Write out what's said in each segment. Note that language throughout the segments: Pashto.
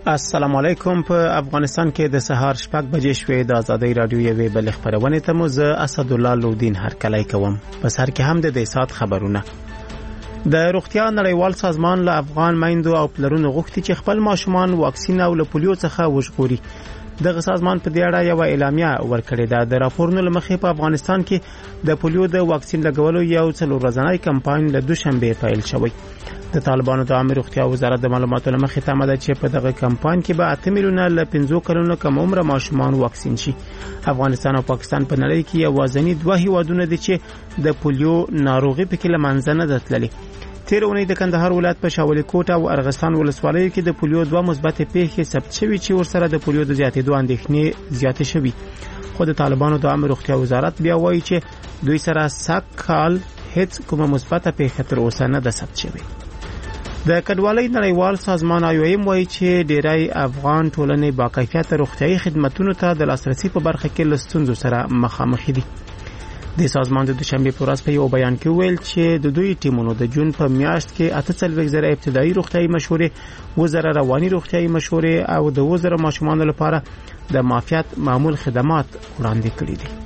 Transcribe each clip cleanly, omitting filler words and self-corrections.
السلام علیکم. په افغانستان کې د سهار 6 بجې شوې د ازادي رادیو یوې بل خبرونه ته مو زه اسد الله لودین هرکلی کوم. په سر کې هم د سات خبرونه. د روغتیا نړیوال سازمان له افغان میندو او پلرونو غوښتي چې خپل ماشومان واکسین او له پولیو څخه وژغوري. دغه سازمان په دې اړه یو اعلامیه ورکړې ده. د راپورونو لمخې په افغانستان کې د پولیو د واکسین لګولو یو څلور ورځنی کمپاین له دوشنبه پیل شوی. د طالبانو د عامه روغتیا وزارت د معلوماتو لمخې تمه ده چې په دغه کمپاین کې به 8 میلیونه له 15 کلونو کم عمر ماشومان واکسین شي. افغانستان او پاکستان په نړۍ کې یوازینی دوه هیوادونه دي چې د پولیو ناروغي په کې لمنځه نه ده تللې. تیر اونۍ د کندهار ولایت په شاولي کوټ او ارغستان ولسوالیو کې د پولیو دوه مثبت پیښې ثبت شوې چې ورسره د پولیو د زیاتېدو اندېښنې زیاتې شوې. خو د طالبانو د عامه روغتیا وزارت بیا وایي چې دوی سره سکهال هیڅ کومه مثبت پیښه تر اوسه نه ده ثبت شوې. د کډوالۍ نړیوال سازمان IOM وایي چې ډیری افغان ټولنې باکیفیت روغتیايي خدماتو ته د لاسرسي په برخه کې له ستونزو سره مخامخ دي. د سازمان د دوشنبه په ورځ په یو بیان کې ویل چې د دوی ټیمونو د جون په میاشت کې 48,000 ابتدایي روغتیايي مشورې، 2,000 رواني روغتیايي مشورې او د 2,000 ماشومانو لپاره د معافیت معمول خدمات وړاندې کړي دي.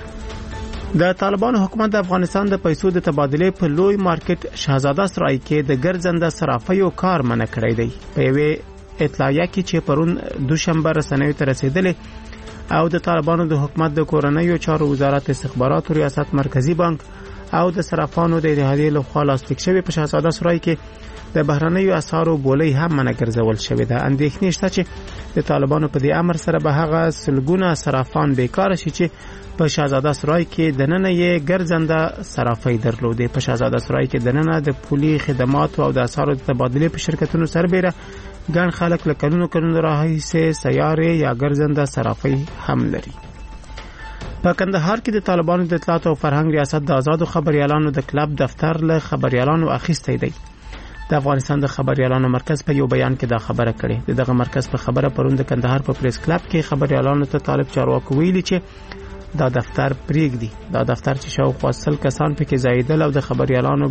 د طالبانو حکومت د افغانستان د پیسو د تبادله په لوی مارکیټ شهزاده سرای کې د ګرځنده صرافیو کار منع کړی دی. په یوه اطلاعیه کې چې پرون دوشنبه رسنیو ته رسیدلې او د طالبانو د حکومت د کورنیو چارو وزارت استخباراتو ریاست مرکزی بانک او د صرافانو د اتحادیې لخوا لاسلیک شوی په شهزاده سرای کې د بهرنیو اسعارو بولۍ هم منع ګرځول شوې ده. اندېښنې شته چې د طالبانو په دې امر سره به هغه سلګونه صرافان بیکاره شي چې په شهزاده سرای کې د نن یې ګرځنده صرافي درلودې. په شهزاده سرای کې د نن د پولي خدمات او د اسعارو د تبادله په شرکتونو سربېره ګڼ خلک له کلونو راهیسې سیارې یا ګرځنده صرافي هم لري. په کندهار کې د طالبانو د اطلاعات او فرهنګ ریاست د آزادو خبريالانو د کلب دفتر له خبريالانو اخیستی دی. د افغانستان د خبريالانو مرکز په یو بیان کې دا خبره کړې. دغه مرکز په خبره پرون د کندهار په پریس کلب کې خبريالانو ته طالب چارواکو ویلي چې دا دفتر پریږدي. دا دفتر چې شاوخوا 100 کسان پکې زایدل او د خبريالانو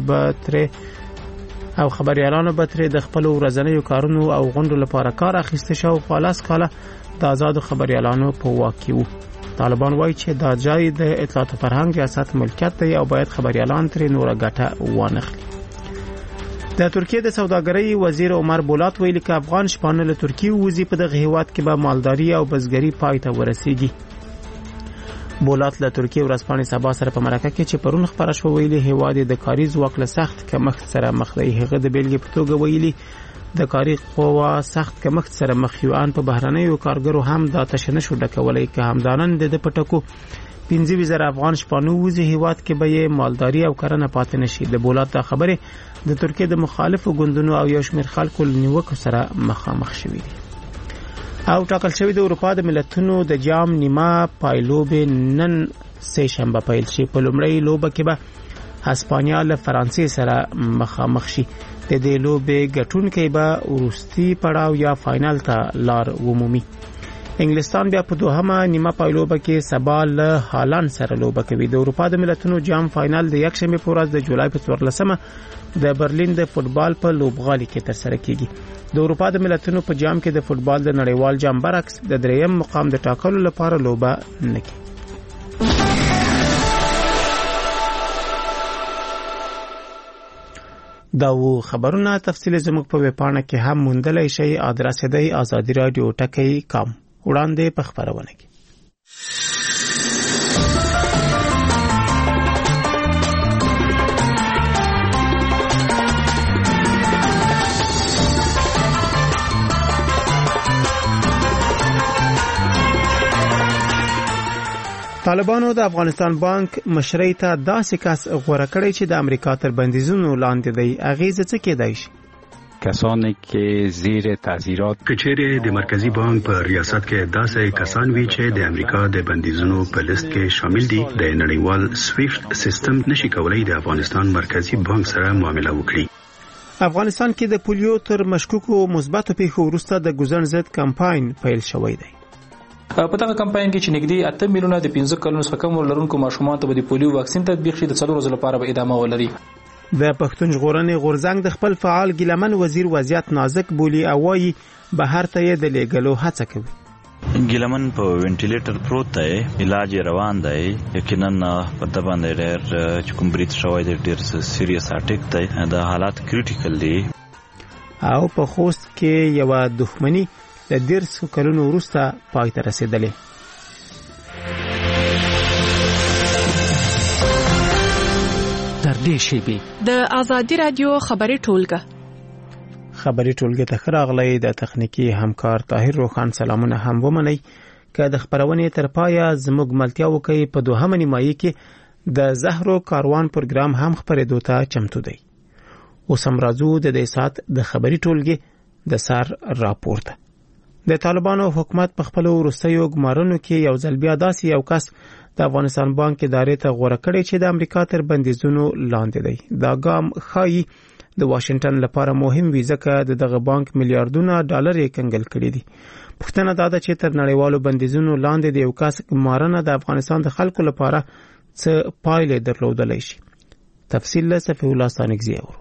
به تر د خپل ورځنیو کارونو او غونډو لپاره کار اخیسته شو. خلاص کاله د آزادو خبريالانو په واکې وو. طالبان وایي چې دا ځای د اطلاعات فرهنګ ریاست ملکیت دی او باید خبريالان تر نور ګټه وانخلي. د ترکیه د سوداګرۍ وزیر عمر بولات ویلي چې افغان شپانه له ترکیه وځي په دغه هیواد کې به مالداري او بزګري پای ته ورسیږي. بولات له ترکیه ورځپاڼې سبا سره په مرکه کې چې پرون خبره شو ویلي هیواد د کاري ځواک له سخت کمښت سره مخ دی. هغه د بیلګې په توګه ویلي د کاري قوا سخت کمښت سره مخ یو ان په بهرنیو کارګرو هم دا تشنه شو ډکولای که همدانن د پټکو 15,000 افغان شپانو وځي هیواد کې به مالداري او کرنه پاتې نشي. د بولات دا خبره د ترکیه د مخالفو ګوندونو او یو شمېر خلکو نیوکو سره مخامخ شوي دي. او ټاکل شوی د اروپا د ملتونو د جام نیمه پایلوبې نن سه شنبه پیل شي. په لومړۍ لوبه کې به هسپانیا له فرانسې سره مخامخ شي. د دې لوبې ګټونکي به وروستي پړاو یا فائنل ته لار ومومي. انګلستان بیا په دوهمه نیمه پایلوبه کې سبا له هالند سره لوبه کوي. د اروپا د ملتونو جام فائنل د یک شنبه په ورځ د جولای په 14مه د برلین د فوتبال په لوبغالي کې ترسره کیږي. د اروپا د ملتونو په جام کې د فوتبال د نړیوال جام برعکس د دریم مقام د ټاکلو لپاره لوبه نه کوي. دا و خبرونه تفصیل زموږ په ویبپاڼه کې هم موندلای شئ. ادرس دی azadiradio.com. وړاندې په خبرونه کې طالبانو د افغانستان بانک مشرۍ ته داسې کس غوړه کړی چې د امریکا تر بندیزونو لاندې دی. اغیزه څه کېدای شي؟ کسانی که زیر تعزیرات کچېره د مرکزی بانک په ریاست کې داسې کسان وی چې د امریکا د بندیزونو په لیست کې شامل دي د نړیوال سویفت سیستم نشي کولای د افغانستان مرکزی بانک سره معامله وکړي. افغانستان کې د پولیو تر مشکوکو مثبتو پیښو وروسته د ګزن ضد کمپاین پیل شوی دی. په دغه کمپاین کې چې نږدې 8 میلیونه د 15 کلونو څخه کم لرونکو ماشومان ته د پولیو واکسین تطبیق شي د 4 ورځې لپاره به ادامه ولري. د پښتون ژغورنې غورځنګ د خپل فعال ګیلمن وزیر وضعیت نازک بولی او وايي بهر ته یې د لیږلو هڅه کوي. ګیلمن په وینټیلیټر پروت دی، علاج روان دی، یقینا په د باندې ډېر چې کوم بریټ شوی دی ډېر سیریس اټیک دی، د حالات کریټیکل دی. او په خوست کې یو دښمنی د 10 کلونو وروسته پای ته رسیدلې. در دې شیبې د آزادی رادیو خبري ټولګه ته خراغلی د تخنیکی همکار طاهر روخان سلامونه هم ومني که د خبرونې تر پایه زموږ ملتیا وکي. په دوهمه نیمایي کې د زهرو کاروان پروګرام هم خبرېدو ته چمتو دی. اوس هم راځو د دې سات د خبري ټولګې د سر راپورته. د طالبانو حکومت په خپل وروستیو ګمارنو کې یو ځل بیا داسې یو کس د افغانستان بانک ادارې ته غوړه کړی چې د امریکا تر بندیزونو لاندې دی. دا ګام ښایي د واشنگټن لپاره مهم وي ځکه دغه بانک میلیارډونه ډالر یې کنګل کړي دي. پوښتنه دا ده چې تر نړیوالو بندیزونو لاندې د یو کس ګمارنه د افغانستان د خلکو لپاره څه پایلې درلودلی شي. تفصیل له صفی الله ستانکزی اورو.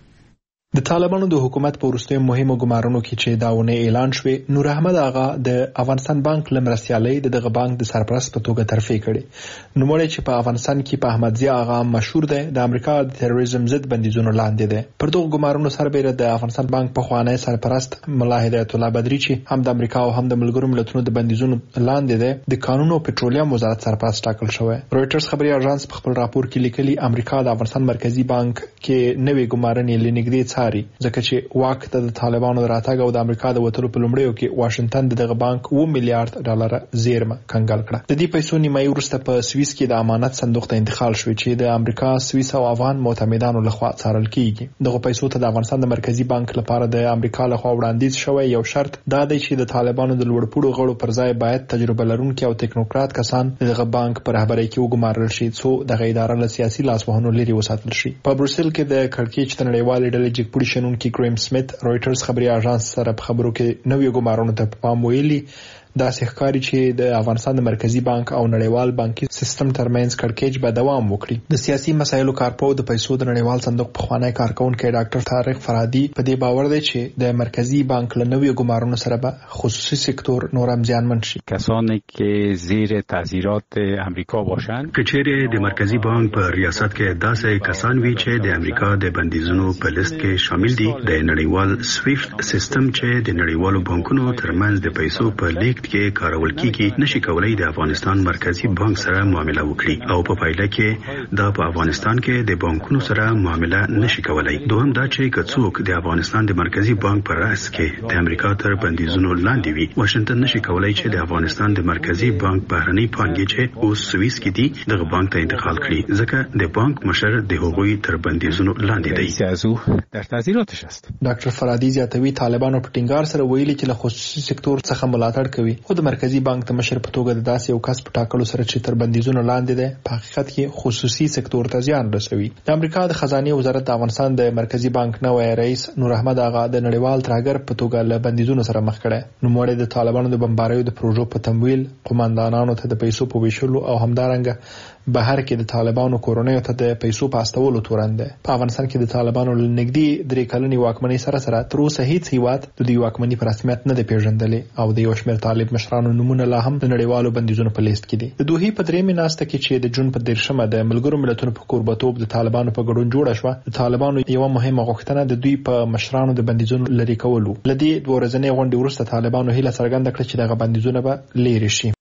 د طالبانو د حکومت په وروستیو مهمو ګمارنو کې چې داونه اعلان شوه، نور احمد آغا د افغانستان بانک لمرستیالي دغه بانک د سرپرست په توګه ترفیع کړي. نو مړی چې په افغانستان کې په احمد ضیاء آغا مشهور دی، د امریکا د تروریزم ضد بندیزونو لاندې دی. پر دغه ګمارنو سربېره د افغانستان بانک په خوانی سرپرست ملا هدایت الله بدری چې هم د امریکا او هم د ملګرو ملتونو د بندیزونو لاندې دی، د قانون او پټرولیم وزارت سرپرست ټاکل شوی. رويټرز خبري اژانس په خپل راپور کې لیکلي امریکا د افغانستان مرکزی بانک کې نوې ګمارنې لنګدې ځکه چې واک ته د طالبانو راتګ او د امریکا د وټلو په لومړیو کې واشنگټن دغه بانک 2 میلیارډ ډالر زیرمه کنګل کړه. د دې پیسو نیمایي وروسته په سویس کې د امانت صندوق ته انتقال شو چې د امریکا، سویس او افغان معتمدانو لخوا څارل کیږي. دغه پیسو ته د افغانستان د مرکزی بانک لپاره د امریکا لخوا وړاندیز شوی یو شرط دا دی چې د طالبانو د لوړپوړو غړو پر ځای باید تجربه لرونکي او ټیکنوکرات کسان دغه بانک پر رهبرۍ کې وګمارل شي څو دغه اداره له سیاسي لاسوهنو لري وساتل شي. په بروسل کې د کړکېچ د نړیوالې ډلې جګپوړي شنونکي کریم سمیت رويټرز خبري اژانس سره په خبرو کې نوې ګمارنو ته پام ویلي. دا ښکاري چې د افغانستان د مرکزی بانک او نړیوال بانکي سیستم ترمنځ کړکېچ به دوام وکړي. د سیاسي مسایلو کارپو د پیسو د نړیوال صندوق په خوانی کارکونکو ډاکټر طارق فرادي په دې باور دی چې د مرکزی بانک له نوې ګمارنو سره به خصوصي سکتور نورم زیانمن شي. کسانی که زیر تاثیرات امریکا باشند، کچېره د مرکزی بانک په ریاست کې داسې کسان وی چې د امریکا د بندیزونو په لیست کې شامل دي، د نړیوال سویفټ سیستم چې د نړیوالو بانکونو ترمنځ د پیسو په لیږد کې کارول کیږي، نشي کولای د افغانستان مرکزی بانک سره معامله وکړي او په پایله کې دا په افغانستان کې د بانکونو سره معامله نشي کولای. دوهم دا چې کڅوک د افغانستان د مرکزی بانک پر راس کې د امریکا تر بندیزونو لاندې وي، واشنگټن نشي کولای چې د افغانستان د مرکزی بانک بهرنی پانګې چې اوس سویس کې دي دغه بانک ته انتقال کړي ځکه د بانک مشر د هغوی تر بندیزونو لاندې دی. سیاسو در تاثیراتش است. ډاکټر فرادي زیاتوي طالبانو په ټینګار سره ویلي چې له خصوصي سکتور څخه ملاتړ کوي، خو د مرکزی بانک د مشر په توګه د داسې یو کس په ټاکلو سره چې تر بندیزونو لاندې دی په حقیقت کې خصوصي سکتور ته زیان رسوي. د امریکا د خزانه وزارت د افغانستان د مرکزی بانک نوې رئیس نور احمد آغا د نړیوال ترهګر په توګه له بندیزونو سره مخ کړي. نو مړی د طالبانو د بمباریو د پروژو په تمویل، قوماندانانو ته د پیسو په ویشلو او همدارنګه بهر کې د طالبانو کورونیو ته د پیسو پاستولو تورن ده. په افغانستان کې د طالبانو لنګدي 3 کلنې واکمنۍ سره تر اوسه هیڅ هیواد د دوی واکمنۍ په رسمیت نه دی پیژندلې او د یو شمېر طالب مشرانو نمونه لا هم د نړیوالو بندیزونو په لیست کې دي. د دوی په درې میناسته کې چې د جون په 13مه د ملګرو ملتونو په کوربتوب د طالبانو په ګډون جوړه شوه، د طالبانو یو مهمه غوښتنه د دوی په مشرانو د بندیزونو لري کولو. لدی 2 ورځې غونډې وروسته طالبانو هیله څرګنده کړه چې دغه بندیزونه به لري شي.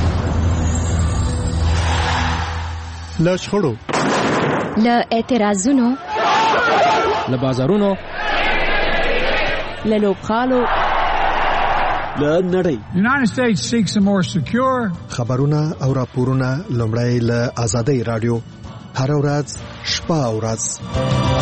له شخړو، له اعتراضونو، له بازارونو، له لوبخالو، له نړۍ. United States seeks a more secure خبرونه او راپورونه لومړی له آزادۍ رادیو هر ورځ شپه او ورځ.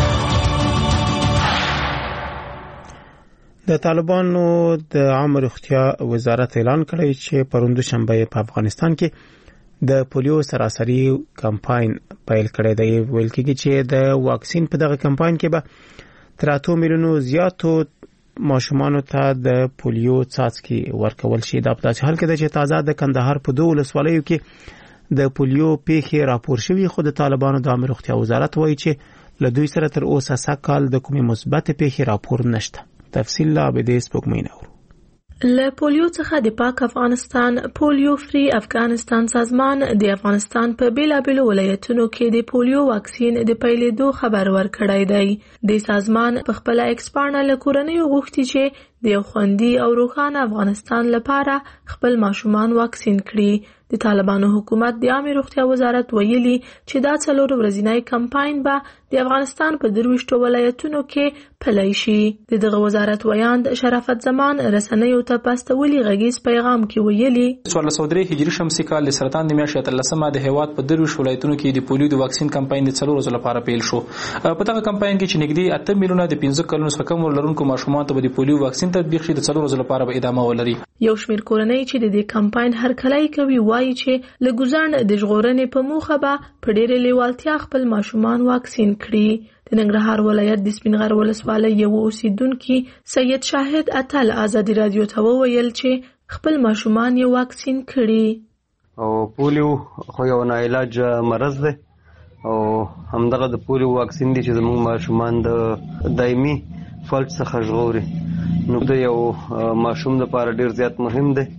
د طالبانو د عامه روغتیا وزارت اعلان کړی چې پروند شنبه په افغانستان کې د پولیو سراسري کمپاین پیل کړی دی. ویل کېږي چې د واکسین په دغه کمپاین کې به تر 8 میلیونو زیاتو ماشومانو ته د پولیو څاڅکي ورکول شي. دا په داسې حال کې ده چې تازه د کندهار په 2 ولسوالیو کې د پولیو پیښې راپور شوي، خو د طالبانو د عامه روغتیا وزارت وایي چې له دوی سره تر اوسه سږ کال د کومې مثبت پیښې راپور نشته. تفصیل لا عبدې سپوږمۍ نور. له پولیو څخه د پاک افغانستان پولیو فری افغانستان سازمان د افغانستان په بیلابیلو ولایتونو کې د پولیو واکسین د پیلېدو خبر ورکړی دی. د سازمان په خپل ایکسپانډ له کورنیو غوښتي چې د یو خوندي او روښانه افغانستان لپاره خپل ماشومان واکسین کړي. د طالبانو حکومت د عامه روغتیا وزارت ویلي چې دا 4 ورځنی کمپاین به د افغانستان په 23 ولایتونو کې پلی شي. دغه وزارت ویاند شرافت زمان رسنیو ته پاستولي غږیز پیغام کې ویلي 1403 هجری شمسي کال د سرطان د میاشتې 13مه د هیواد په 23 ولایتونو کې د پولیو د واکسین کمپاین د 4 ورځې لپاره پیل شو. په دغه کمپاین کې چې نږدې 8 میلیونه د 15 کلونو څخه کم لرونکو ماشومان ته د پولیو واکسین تطبیق شي د 4 ورځې لپاره به ادامه ولري. یو شمېر کورنۍ چې د دې کمپاین هرکلی کوي وایي چې له ګزارن د ژغورنې په موخه به په ډېرې لیوالتیا خپل ماشومان واکسین کړي. د ننګرهار ولایت د سپینغر ولسوالۍ یو اوسیدونکي سید شاهد اتل ازادي رادیو ته وویل چې خپل ماشومان یې واکسین کړي. او پولیو خو یو ناعلاج مرض دی او همدغه د پولیو واکسین دی چې زموږ ماشومان د دایمي فلج څخه ژغوري. نو د یو ماشوم لپاره ډیر زیات مهم دی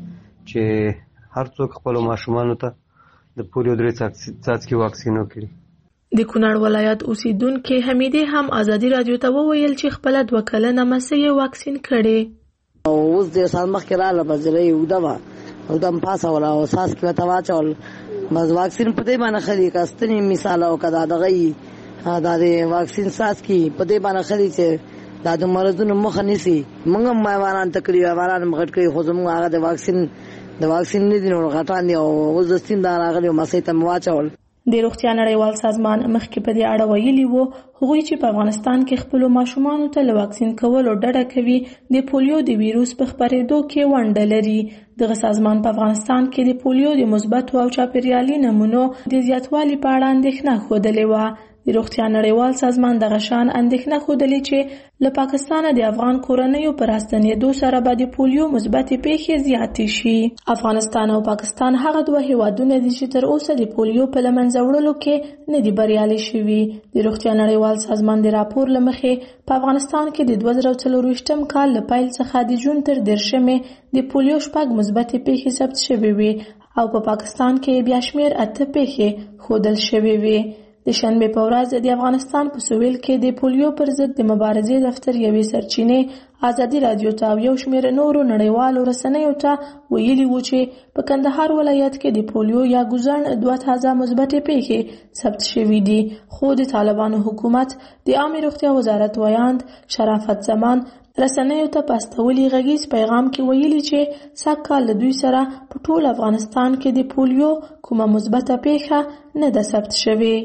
چې هر څوک خپل ماشومانو ته د پولیو 3 څاڅکي واکسین وکړي. د کونړ ولایت اوسیدونکي حمیدې هم ازادي رادیو ته وویل چې خپل 2 کلنه مسیح واکسین کړي. او اوس د سال مخکې رااله بجرې ودما او دم پاسه ولا او ساس کې تا واچول بس واکسین په دې باندې خري کاستنی مثال او کدا دغه دا د واکسین ساس کې په دې باندې خري چې دا د مرزونو مخه نيسي. موږ مېوانان تکلیف مېوانان مغټ کړی خو زموږ هغه د واکسین نه دي نو غټان دي او اوس د سین دا راغلی مسیح ته واچول. د روغتیا نړیوال سازمان مخکې په دې اړه ویلي وو هغوی چې په افغانستان کې خپل ماشومان ته له واکسین کولو ډډه کوي د پولیو د ویروس په خپرېدو کې ونډه لري. دغه سازمان په افغانستان کې د پولیو د مثبت او چاپیریالي نمونو د زیاتوالي په اړه اندېښنه ښودلې وه. د روغتیا نړیوال سازمان دغه شان اندېښنه ښودلې چې له پاکستانه د افغان کورنیو پر راستنېدو سره به د پولیو مثبتې پیښې زیاتې شي. افغانستان او پاکستان هغه 2 هیوادونه دي چې تر اوسه د پولیو په له منځه وړلو کې نه دي بریالي شوي. د روغتیا نړیوال سازمان د راپور له مخې په افغانستان کې د 2024 کال له پیل څخه د جون تر 10 د پولیو 6 مثبتې پیښې ثبت شوې وي او په پاکستان کې بیا شمېر 8 پیښې ښودل شوې وي. د شنبه په ورځ د افغانستان په سویل کې د پولیو پر ضد د مبارزې دفتر یوې سرچینې ازادي رادیو ته یو شمېر نورو نړیوالو رسنیو ته ویلي وو چې په کندهار ولایت کې د پولیو یا ګوزن 2 تازه مثبتې پیښې ثبت شوې دي. خو د طالبانو حکومت د عامه روغتیا وزارت ویاند شرافت زمان رسنیو ته پاستولي غږیز پیغام کې ویلي چې سږ کال دوی سره په ټول افغانستان کې د پولیو کومه مثبته پیښه نه ده ثبت شوې.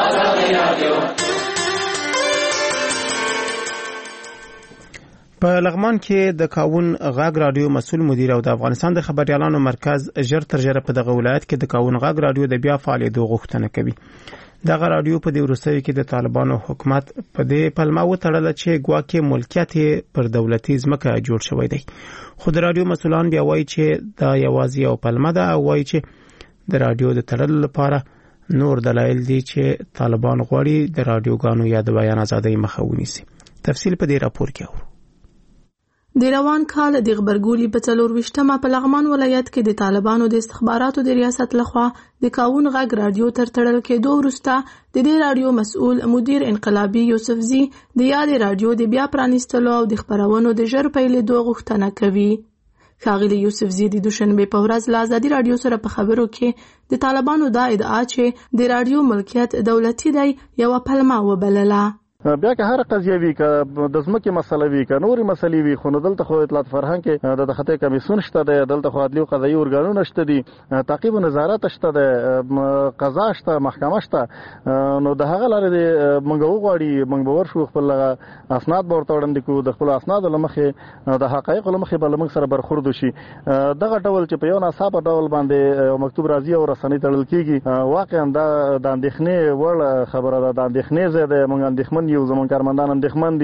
په لغمان کې د کاون غاګ رادیو مسؤل مدیر او د افغانستان د خبريالانو مرکز ژر تر ژره په دغه ولایت کې د کاون غاګ رادیو د بیا فعالیتو غوښتنه کوي. دغه رادیو په دې وروستیو کې د طالبانو حکومت په دې پلمه وتړل چې ګواکې ملکیت پر دولتي ځمکه جوړ شوی دی. خو د رادیو مسؤلان بیا وایي چې دا یوازې یو پلمه ده او وایي چې د رادیو د تړلو لپاره نور دلایل دي چې طالبان غواړي د رادیوګانو یا د بیان ازادۍ مخه ونیسي. تفصیل په دې راپور کې اورو. د روان کال د غبرګولي په 24مه په لغمان ولایت کې د طالبانو د استخباراتو د ریاست لخوا د کاون غاګ رادیو تر تړل کېدو وروسته د دې رادیو مسؤل مدیر انقلابي یوسفزي د یاد رادیو د بیا پرانیستلو او د خبرونو د ژر پیلېدو غوښتنه کوي. ښاغلي یوسفزي د دوشنبه په ورځ له ازادي رادیو سره په خبرو کې د طالبانو دا ادعا چې د رادیو ملکیت دولتي دی یو پلمه وبلله. بیا که هر قضیه وی که د ځمکې مسله وی که نورې مسلې وي خو نو دلته خو اطلاعات فرهنګ کې د خطي کمیسیون شته دی، دلته خو عدلي او قضایي ارګانونه شته دي، تعقیب او نظارت شته دی، قضا شته، محکمه شته. نو د هغه لارې موږ وغواړي موږ به ورشو خپل اسناد به ورته وړاندې کړو، د خپلو اسنادو له مخې د حقایقو له مخې به له موږ سره برخورد وشي. دغه ډول چې په یو ناڅاپه ډول باندې مکتوب راځي او رسنۍ تړل کېږي واقعا د اندېښنې وړ خبره ده. د اندېښنې ځای دی، موږ اندېښمن یو، زموږ کارمندان اندېښمن دي.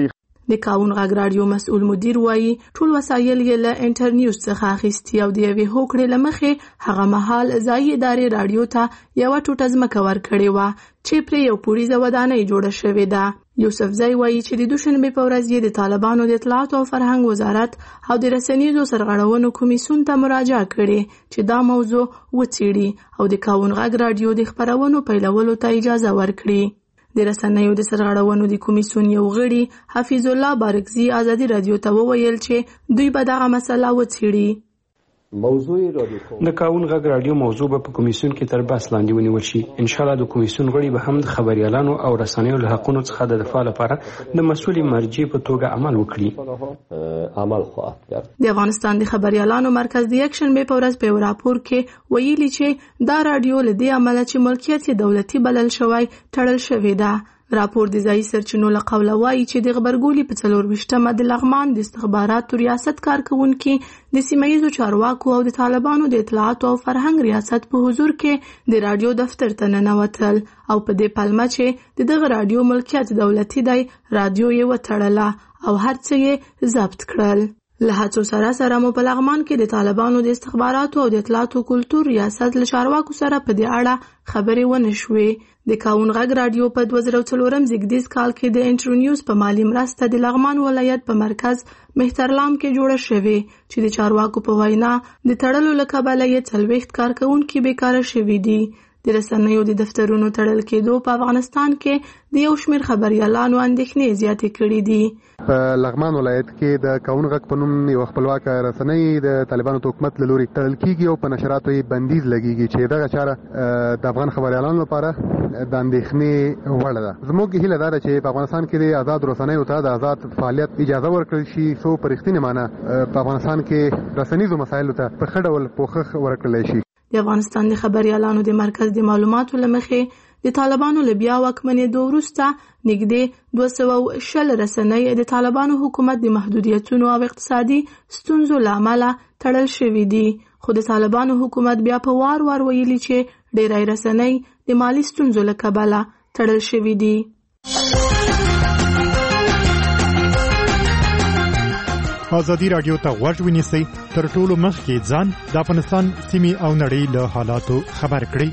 د کاون غږ رادیو مسؤل مدیر وایي ټول وسایل یې له انټرنیوز څخه اخیستي او د یوې هوکړې له مخې هغه مهال ځایي ادارې رادیو ته یوه ټوټه ځمکه ورکړې وه چې پرې یو پوړیزه ودانۍ جوړه شوې ده. یوسفزی وایي چې د دوشنبې په ورځ یې د طالبانو د اطلاعات او فرهنګ وزارت او د رسنیزو سرغړونو کمیسیون ته مراجعه کړې چې دا موضوع وڅېړي او د کاون غږ رادیو د خپرونو پیلولو ته اجازه ورکړي. د رسنیو د سرغړونو د کمیسیون یو غړي حفیظ الله بارکزي ازادي رادیو ته وویل چې دوی به دغه مسله وڅېړي. د کاون غږ رادیو موضوع به په کمیسیون کې تر بحث لاندې ونیول شي. ان شاء الله د کمیسیون غړي به هم د خبريالانو او رسنیو له حقونو څخه د دفاع لپاره د مسؤلې مرجع په توګه عمل وکړي. د افغانستان د خبريالانو مرکز د یکشنبه په ورځ په راپور کې ویلي چې دا رادیو له دې عمله چې ملکیت یې دولتي بلل شوی تړل شوی ده. راپور د ځایي سرچینو له قوله وایي چې د غبرګولي په 24مه د لغمان د استخباراتو ریاست کارکونکي د سیمه‌ییزو چارواکو او د طالبانو د اطلاعات او فرهنګ ریاست په حضور کې د رادیو دفتر ته ننوتل او په دې پلمه چې دغه رادیو ملکیت دولتي دی رادیو یې وتړله او هر څه یې ضبط کړل. له هڅو سره مو په لغمان کې د طالبانو د استخباراتو او د اطلاعاتو کلتور ریاست له چارواکو سره په دې اړه خبرې ونه شوې. د کاون غږ رادیو په 2004 زیږدیز کال کې د انټرنیوز په مالی مرسته د لغمان ولایت په مرکز مهترلام کې جوړه شوې چې د چارواکو په وینا د تړلو له کبله یې 40 کارکونکي بیکاره شوي دي. د رسنیو د دفترونو تړل کېدو په افغانستان کې د یو شمېر خبريالانو اندېښنې زیاتې کړې دي. په لغمان ولایت کې د کاون غږ په نوم یو خپلواک رسنۍ د طالبانو حکومت له لوري تړل کېږي او په نشراتو یې بندیز لګېږي چې دغه چاره د افغان خبريالانو لپاره د اندېښنې وړ ده. زموږ هیله دا ده چې په افغانستان کې د آزاد رسنیو ته د آزاد فعالیت اجازه ورکړل شي څو په رښتینې معنی په افغانستان کې رسنیزو مسایلو ته په ښه ډول پوښښ ورکړل شي. د افغانستان د خبريالانو د مرکز د معلوماتو له مخې د طالبانو له بیا واکمنېدو وروسته نږدې 210 رسنۍ د طالبانو حکومت د محدودیتونو او اقتصادي ستونزو له امله تړل شوي دي. خو د طالبانو حکومت بیا په وار ویلي چې ډېری رسنۍ د مالی ستونزو له کبله تړل شوي دي. ازادي رادیو ته غوږ ونیسئ تر ټولو مخکې ځان د افغانستان سیمې او نړۍ له حالاتو خبر کړئ.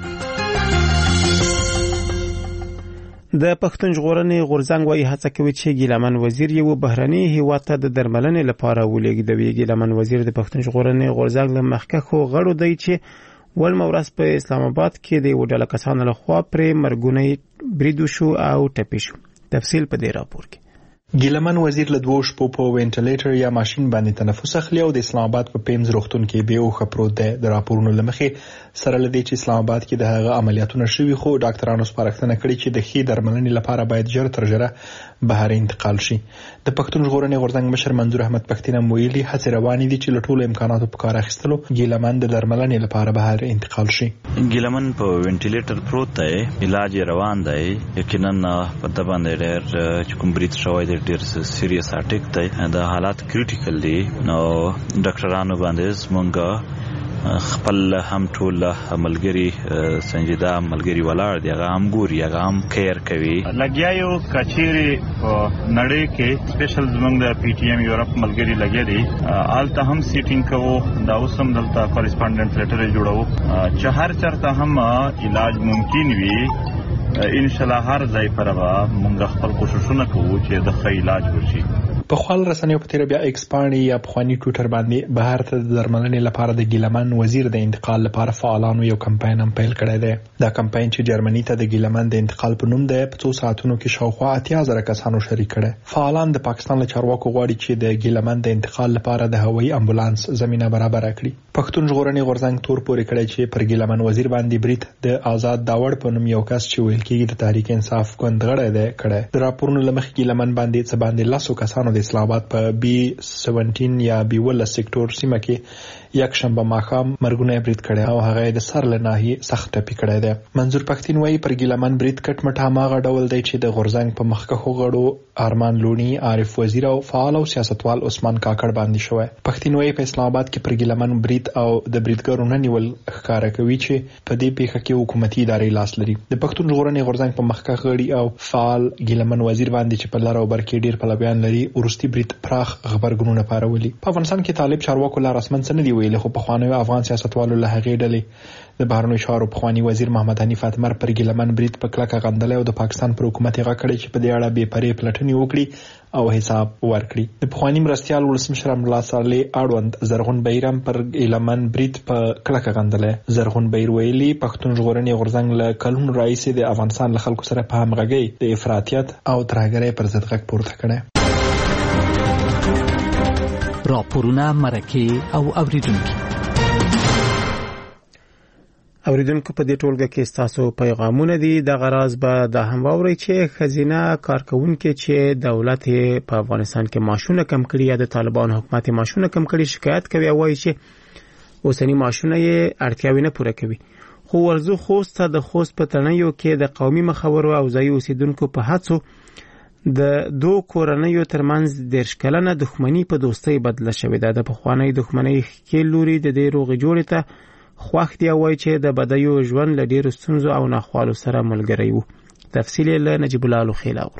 د پښتون ژغورنې غورځنګ وايي هڅه کوي چې ګیلمن وزیر یو بهرني هیواد ته د درملنې لپاره ولېږدوي. ګیلمن وزیر د پښتون ژغورنې غورځنګ له مخکښو غړو دی چې ولمه ورځ په اسلام آباد کې د وډاله کسانو لخوا پرې مرګونی بریدو شو او ټپي شو. تفصیل په دې راپور کې. ګیلمن وزیر له 2 شپو په وینټیلیټر یا ماشين باندې تنفس اخلي او د اسلام آباد په پیمز روغتون کې به او خبرو ده. د راپورونو لمخې سره لدی چې اسلام آباد کې د هغه عملیاتونه شوي خو ډاکټرانو سپارښتنه کړې چې د خې درملنې لپاره باید ژر تر ژره بهر انتقال شي. د پښتون ژغورنې غورځنګ مشر منظور احمد پښتين ویلي هڅې روانې دي چې له ټولو امکاناتو په کار اخیستلو ګیلمن د درملنې لپاره بهر انتقال شي. ګیلمن په وینټیلیټر پروت دی، علاج روان دی. یقینا په د باندې ډېر کوم بریټ شوی ډېر سیریس اټیک دی، د حالات کریټیکل دي. نو ډاکټرانو باندې مونږ خپل هم ټول عملګری سنجیده عملګری ولاړ دی، هغه هم ګوري، هغه هم کیر کوي. لګیا یو کچيري نړۍ کې سپیشل زمونږ د پی ټی ایم یورپ ملګری لګیا دي، آلته هم سیټینګ کوو، دا اوس هم دلته کورسپونډنټ لیټر جوړو چې هر چرته هم علاج ممکن وي. ان شاء الله هر ځای پر موږ خپل کوششونه کوو چې د ښه علاج وشي. په خپل رسنیو په تیر بیا ایکسپانډ یا پخوانی ټوټر باندې بهر ته د درملنې لپاره د ګیلمن وزیر د انتقال لپاره فعالانو یو کمپاین هم پیل کړی دی. دا کمپاین چې جرمني ته د ګیلمن د انتقال په نوم دی په 2 ساعتونو کې شاوخوا 80,000 کسانو شریک کړي. فعالان د پاکستان له چارواکو غواړي چې د ګیلمن د انتقال لپاره د هوایي امبولانس زمينه برابر کړي. پښتون ژغورنې غورځنګ تور پورې کړی چې پر ګیلمن وزیر باندې بریټ د آزاد داوړ په نوم یو کس چې ویل کېږي د تحریک انصاف ګوندغړی دی کړی. د راپورونو لمخې ګیلمن باندې څه باندې 100 کسانو د اسلام آباد په B17 یا B12 سېکټور سیمه کې یک شنبه ماښام مرګونه برید کړي او هغه د سر له ناحیې سخت ټپي کړی دی. منظور پښتين وايي پر ګیلمن برید کټ مټ هغه ډول دی چې د غورځنګ په مخکښو غړو ارمان لونی، عارف وزیر او فعال او سیاستوال عثمان کاکړ باندې شوی. پښتين وايي په اسلام آباد کې پر ګیلمن برید او د بریدګرو نه نیول ښکارا کوي چې په دې پیښه کې حکومتي ادارې لاس لري. د پښتون ژغورنې غورځنګ په مخکښ غړي او فعال ګیلمن وزیر باندې چې په لار او بر کې ډیر پلویان لري وروستي برید پراخ خبرګونونه پارولي. په افغانستان کې طالب چارواکو لا رسمن څه نه دی ویلي، خو پخوانیو افغان سیاستوالو له هغې ډلې د بهرنیو چارو پخوانی وزیر محمد حنیف اتمر پر ګیلمن برید په کلکه غندلی او د پاکستان پر حکومت یې غږ کړی چې په دې اړه بې پرې پلټنې وکړي او حساب ورکړي. د پخوانی مرستیال ولسمشر امرالله صالح اړوند زرغون بهیر پر ګیلمن برید په کلکه غندلی. زرغون بهیر ویلي پښتون ژغورنې غورځنګ له کلونو راهیسې د افغانستان له خلکو سره په همغږۍ د افراطیت او ترهګرۍ پر ضد غږ پورته کړی. راپورونه، مرکې او اوریدونکو په دې ټولګه کې ستاسو پیغامونه دي. د غراض به د هم واوري چې خزینه کارکونکو چې دولت په افغانستان کې معاشونه کم کړي یا د طالبان حکومت معاشونه کم کړي شکایت کوي او وایي چې اوسنی معاشونه یې اړتیاوې نه پوره کوي. خو ورزو خوست د خوست په تړنیو کې د قومي مخورو او ځایي اوسیدونکو په هڅو د دوه کورنیو ترمنځ 10 کلنه دښمنی په دوستۍ بدله شوې ده. د پخوانی دښمنۍ کې لوري د دې روغې جوړې ته خوښ دی او وایي چې د بدایو ژوند له ډیرو ستونزو او ناخوالو سره ملګری وو. تفصیل له نجیب الله لوخیل اورو.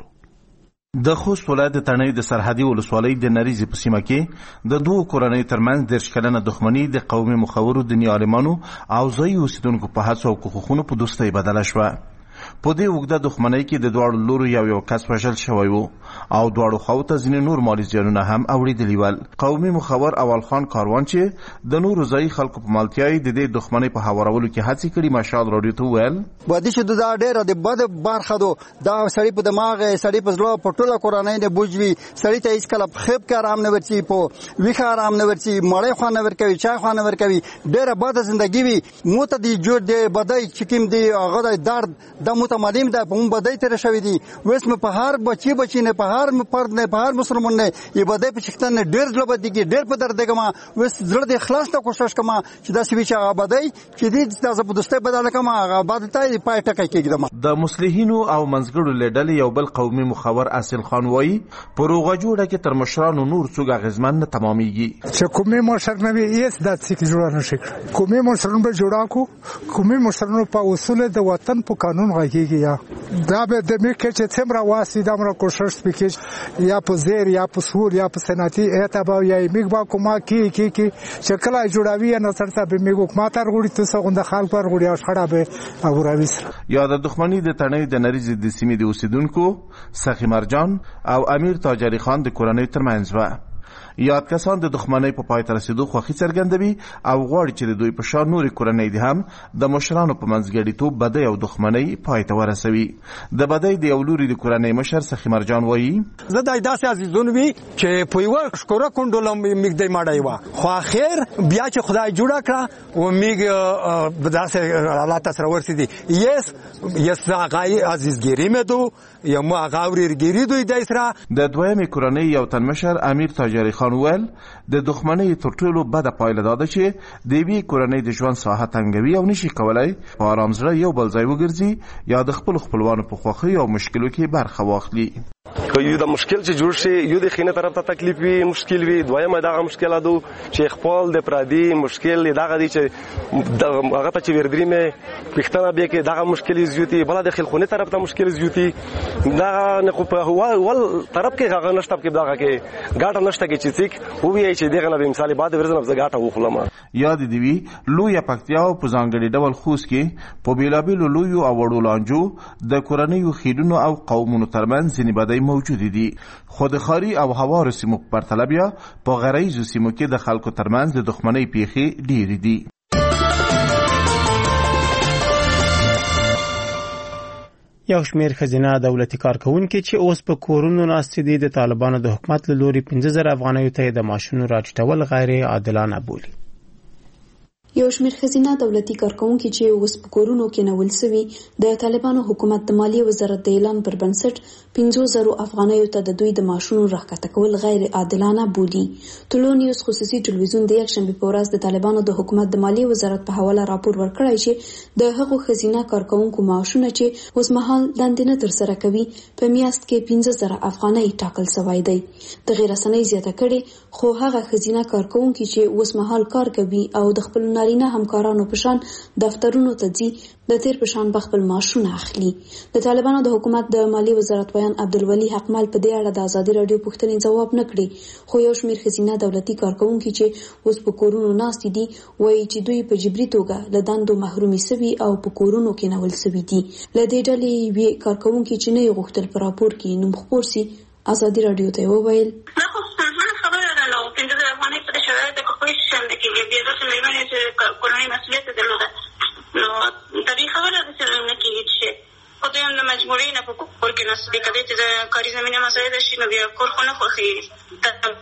د خوست ولایت د تڼۍ د سرحدي ولسوالۍ د نریزي په سیمه کې د دوه کورنیو ترمنځ 10 کلنه دښمنی د قومي مخورو دیني عالمانو او ځایي اوسیدونکو په هڅو او کوښښونو په دوستۍ بدله شوه. په دې اوږده دښمنۍ کې د دواړو لورو یو کس وژل شوی وو او دواړو خواو ته ځینې نور مالي زیانونه هم اوریدلي ول. قومي مخور اول خان کاروان چې د نورو ځایي خلکو په مالتیا د دې دښمنۍ په هوارولو کې هڅې کړي مشال راډیو ته وویل وادي چې دا ډېره د بد برخه ده. دا سړی په دماغ سړی په زړه په ټوله کورنۍ د بوجوي سړی ته هیڅ کله خېب کې آرام نه ورچی په ویخه آرام نه ورچی مړې خو نه ورکوي چای خو نه ورکوي. ډېره بد ژوندګي وي مو ته دی جوړ دی بدای چې کوم دی هغه د درد د متمدیم ده په بدای تر شوی دی. وس مې په هر بچی نه په هر فرد نه په هر مسلمان نه یې بدای په شکتن نه ډېر ځله بدی کې ډېر په درد کما وس زړه د اخلاص ته کوشش کما چې دا سوي چې هغه بدای چې دې تاسو په دوستۍ بدل کما هغه بدای ته پای ټکای کېږم. د مصلحینو او منځګړو لیدل یو بل قومي مخور اصل خان وایي په روغه جوړه کې تر مشرانو نور څوک غزمن نه تمامېږي. چې کومي مشر نه وي هیڅ د څه جوړه نشي کړ. کومي مشرانو به جوړا کو کومي مشرانو په اصول د وطن په قانون غږیږي یا دا به د میکه چې څومره واسي دا مر کوشش وکړي یا په زیر یا په سور یا په سناتي اعتبا یا میګ با کومه کی شکل جوړاوي نه سرته به میګو ما تر غوړي ته څنګه د خلک پر غوړي اشخړه به او راويس یا د دښمنۍ د تڼۍ د نریزي د سیمې د اوسیدونکو سخی مرجان او امیر تاجری خان د کورنۍ ترمنځ و. یاد کسان د دښمنۍ په پای ته رسیدو خوښي څرګندوي او غواړي چې د دوی په شان نورې کورنۍ دي هم د مشرانو په منځګړیتوب بدۍ او دښمنۍ پای ته ورسوي. د بدۍ د یو لوري د کورنۍ مشر سخي مرجان وایي زه د داسې عزیزون وي چې په یو شکر کونډول میګدې ماډای و خو اخر بیا چې خدای جوړ کړ او میګ داسې حالات سره ورسېدي یس هغه عزیزګيري مې دو یا ما هغه ورګيري دوی د اسرا د دویمې کورنۍ یو تن مشر امیر تاجری خان ویل د دښمنۍ تر ټولو بده پایله دا ده چې د یوې کورنۍ د ژوند ساحه تنګوي او نشي کولای په آرام زړه یو بل ځای وګرځي یا د خپل خپلوانو په خوښۍ او مشکلو کې برخه واخلي. یو د مشکل چې جوړ شي یو د خینه طرف ته تکلیف وي مشکل وي دویمه دا مشکل ده چې خپل د پرادي مشکل دا غدي چې هغه ته چې وردري مې پښتنه به کې دا مشکل زیوتی بل د خلخونه طرف ته مشکل زیوتی دا نه خو په ول طرف کې هغه نشته کې دا کې ګاټه نشته کې چې څیک او وی چې دغه نه مثال بعد ورځنه ز ګاټه وخلم. یاد دی وی لوی پکتیا او په ځانګړي ډول خوست کې په بیلابیلو لوی او وړو لانجو د کورنیو خیدونو او قومونو ترمنځ ځینې بدۍ موجود دي. خو د خاري او هوارو سیمو په پرتله بیا په غریزو سیمو کې د خلکو ترمنځ د دښمنۍ پیښې ډېرې دي. یو شمیر خزینه دولتي کارکونکو چې اوس په کورونو ناست دي د طالبانو د حکومت له لوري 15000 افغانیو ته د معاشونو راټیټول غیر عادلانه بولي. یو شمیر خزینه دولتي کارکونکو چې اوس په کورونو کې نول سوي د طالبانو حکومت د مالیې وزارت د اعلان پر بنسټ 15000 افغانیو ته د دوی د معاشونو راښکته کول غیر عادلانه بولي. ټولو نیوز خصوصي ټلویزیون د یکشنبه په ورځ د طالبانو د حکومت د مالیې وزارت په حواله راپور ورکړی چې د هغو خزینه کارکونکو معاشونه چې اوس مهال دندې نه ترسره کوي په میاشت کې 15000 افغانۍ ټاکل شوی دی. د غیر رسنۍ زیاته کړي خو هغه خزینه کارکونکو چې اوس مهال کار کوي او د خپل نارینه همکارانو په شان دفترونو ته ځي د تیر په شان خپل معاشونه اخلي. د طالبانو د حکومت د مالی وزارت ویان عبدالولي حقمل په دې اړه د ازادي رادیو پوښتنې ځواب نه کړي، خو یو شمېر ښځینه دولتي کارکونکي چې اوس په کورونو ناست دي وایي چې دوی په جبري توګه له دندو محرومي سوي او په کورونو کې نول سوي دي. له دې ډلې یوې کارکونکي چې نه یې غوښتل په راپور کې نوم خپور سي ازادي رادیو ته وویل کورنۍ مسؤلیت درلوده، نو طبیعي خبره ده چې نه کېږي چې خو دوی هم د مجبورۍ نه په کور کې ناست دي. که دی چې د کاري زمینه مساعده شي نو بیا کور خو نه خوښېږي.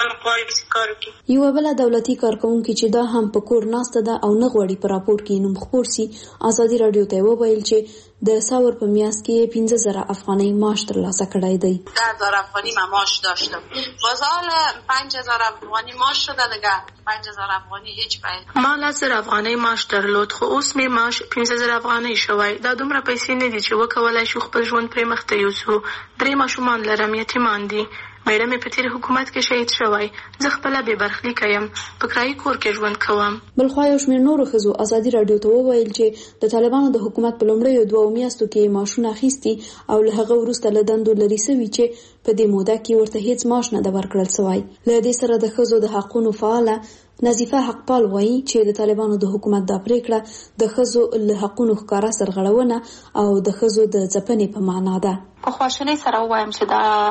یوه بله دولتي کارکونکي چې دا هم په کور ناسته ده او نه غواړي په راپور کې نوم خپور سي ازادي رادیو ته وویل چې د ساور په میاشت کې 15,000 افغانۍ معاش ترلاسه کړی دی. 10,000 افغانی من معاش داشتم. باز حال 5,000 افغانی معاش شده دیگه. 5,000 افغانی هیچ پای. ما 10,000 افغانۍ معاش درلود، خو اوس می معاش 15,000 افغانۍ شوی. دا دومره پیسې نه دي چې وکولای شو خپل ژوند پرې مخ ته یوسو. 3 ماشومان لرم، یتیمان دي. میړه مې په تیر حکومت کې شهید شوی، زه خپله بې برخلیکه یم، په کرایي کور کې ژوند کوم. بلخوا یو شمېر نورو ښځو ازادي رادیو ته وویل چې د طالبانو د حکومت په لومړیو 2 میاشتو کې معاشونه اخیستي او له هغه وروسته له دندو لرې سوي چې په دې موده کې ورته هیڅ معاش نه ده ورکړل سوی. له دې سره د ښځو د حقونو فعاله نظیفه حقپال وایي چې د طالبانو د حکومت دا پریکړه د ښځو له حقونو ښکاره سرغړونه او د ښځو د ځپنې په معنا ده. په خواشینۍ سره وایم چې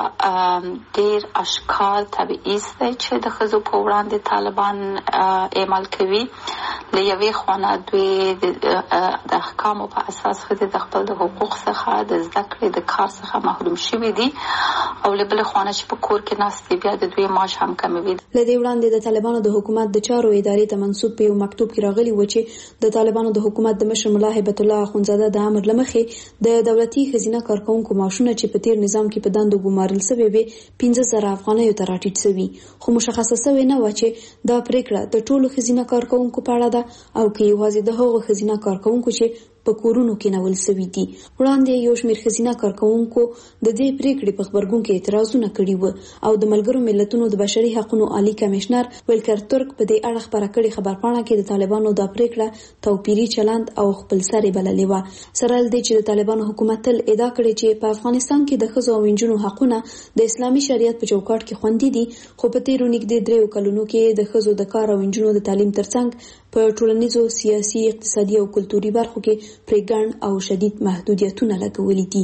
دا ډیر اشکال تبعیض دی چې د ښځو په وړاندې طالبان عمل کوي. له یوې خوا دوی د احکامو په اساس ښځې د خپل د حقوق څخه د زده کړې د کار څخه محروم شوي دي او له بلې خوا چې په کور کې ناست دي بیا د دوی معاش هم کموي. له دې وړاندې د طالبانو د حکومت د چارو ادارې ته منسوب په یو مکتوب کې راغلي و چې د طالبانو د حکومت د مشر ملا هیبت الله اخونزاده د امر لمخې د دولتي ښځینه کارکونکو معاشونه چې په تیر نظام کې په دندو ګمارل سوي به 15,000 افغانۍ ته راټیټ سوي، خو مشخصه سوی نه و چې دا پریکړه د ټولو ښځینه کارکونکو په اړه ده او که یوازې د هغو ښځینه کارکونکو چې په کورونو کې نول سوي دي. وړاندې یو شمېر ښځینه کارکونکو د دې پریکړې په خبرګون کې اعتراضونه کړي و او د ملګرو ملتونو د بشري حقوقو عالی کمشنر ویلکر ترک په دې اړه خبره کړې خبرپاڼه کې د طالبانو دا پریکړه توپیري چلند او خپل سرې بللې و. سره له دې چې د طالبانو حکومت تل ادعا کړې چې په افغانستان کې د ښځو او نجونو حقونه د اسلامي شریعت په چوکاټ کې خوندي دي، خو په تیرو نږدې 3 کلونو کې د ښځو د کار او نجونو د تعلیم ترڅنګ په ټولنیزو، سیاسي، اقتصادي او کلتوري برخو کې پرې ګڼ او شدید محدودیتونه لګولي دي.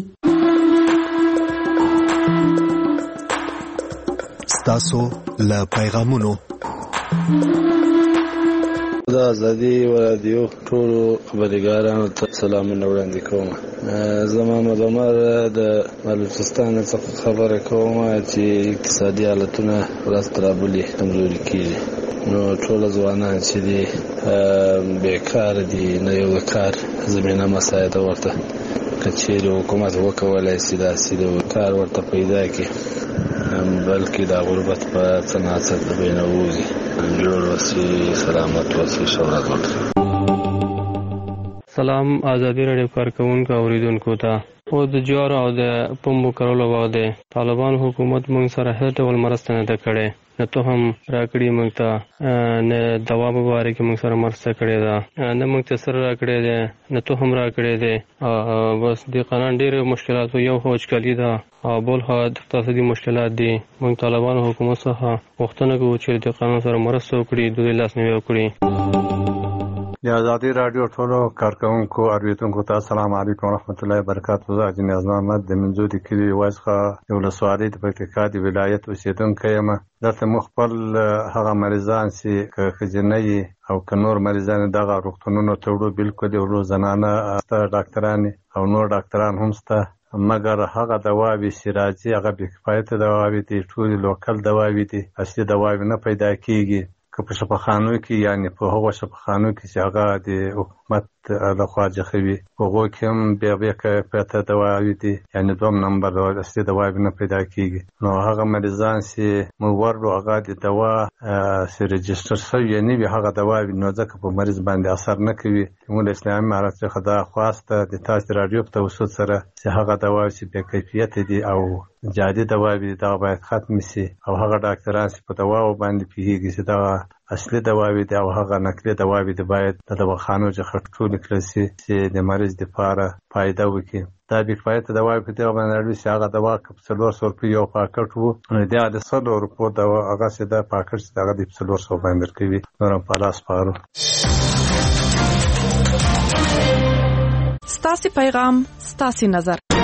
ستاسو له پیغامونو د ازادي رادیو ټولو خبرګارانو ته سلامونه وړاندې کوم. زما مدمر د بلوچستان څخه خبره کوم چې اقتصادي حالتونه ورځ تر بلې کمزوري کیږي. نو ټول ځوانان چې دي بیکار دي، نه یو کار زمینه مساعده ورته کچېرې حکومت وکولای شي داسې د کار ورته پیدا کړي، بلکې د غربت په څناڅه د بینه ووځي. جوړ وسي، سلامت وسي، شهرت ورکړي. سلام ازادي رادیو کارکونکو اوریدونکو ته. او د جوارو او د پمبو کرلو وخت دی طالبان حکومت موږ سره هیڅ ډول مرسته نه ده کړې، نه ته هم راکړي موږ ته، نه دوا په باره کې موږ سره مرسته کړې ده، نه موږ ته سره راکړې ده، نه ته هم راکړې ده. بس د قانون ډېر مشکلات یو وچکالي ده او بل د اقتصادي مشکلات دي. موږ طالبان حکومت څخه غوښتنه کوو چې د قانون سره مرسته وکړي، د دوی لاسنیوی وکړي. د ازادي رادیو ټولو کارکونکو اوریدونکو ته السلام علیکم ورحمت الله وبرکاته. زه اجازه محمد د منځو د کلی واسخه یو لسوالۍ د پکتیکا د ولایت اوسیدونکی یم. دلته مو خپل هغه مریضان چې که ښځینه او که نور مریضان دغه روغتونونو ته وړو، بالکل وړو زنانه ډاکټران او نور ډاکټران هم شته، مګر هغه دواوې چې راځي هغه بې کفایته دواوې دي، ټولې لوکل دواوې دي، اصلي دواوې نه پیدا کېږي. که په شفاخانو کې یعنی په هغو شفاخانو کې چې هغه د حکومت لخوا جخوي هغو کې هم بیا کفایته دواوې دي، یعنی 2 نمبر اصلي دواوې نه پیدا کېږي. نو هغه مریضان چې موږ ورلو هغه د دوا چې رجسټر شوي نه وي هغه دواوې، نو ځکه په مریض باندې اثر نه کوي. موږ د اسلامي امارت څخه دا خواسته د تاسو رادیو په توسط سره چې هغه دواوې چې بې کیفیته دي او جادي دواوې دغه باید ختم شي، او هغه ډاکټران چې په دواو باندې پیږي چې دغه اصلي دواوي دي او هغه نقلي دواوي دي باید د دواخانو څخه ټول کړل شي چې د مریض لپاره فائدہ وکړي. دا به کفایت دواوي په دغه باندې چې هغه دوا کپ 400 روپیه یو پاکټ وو دا د 100 روپیه دوا هغه سیده پاکټ دغه د 400 باندې کوي نورم پلاس پارو. ستاسو پیغام ستاسو نظر